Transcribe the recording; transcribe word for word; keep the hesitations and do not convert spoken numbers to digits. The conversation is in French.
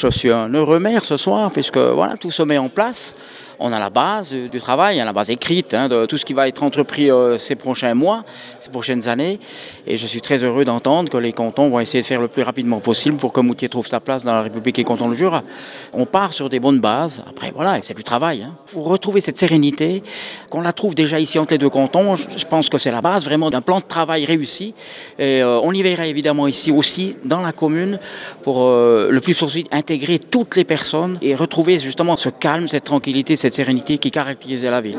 je suis un heureux maire ce soir, puisque voilà, tout se met en place. On a la base du travail, la base écrite hein, de tout ce qui va être entrepris euh, ces prochains mois, ces prochaines années. Et je suis très heureux d'entendre que les cantons vont essayer de faire le plus rapidement possible pour que Moutier trouve sa place dans la République et canton du Jura. On part sur des bonnes bases. Après, voilà, c'est du travail. Hein. Pour retrouver cette sérénité, qu'on la trouve déjà ici entre les deux cantons, je pense que c'est la base vraiment d'un plan de travail réussi. Et euh, on y verra évidemment ici aussi, dans la commune, pour euh, le plus possible intégrer toutes les personnes et retrouver justement ce calme, cette tranquillité, cette sérénité qui caractérisait la ville.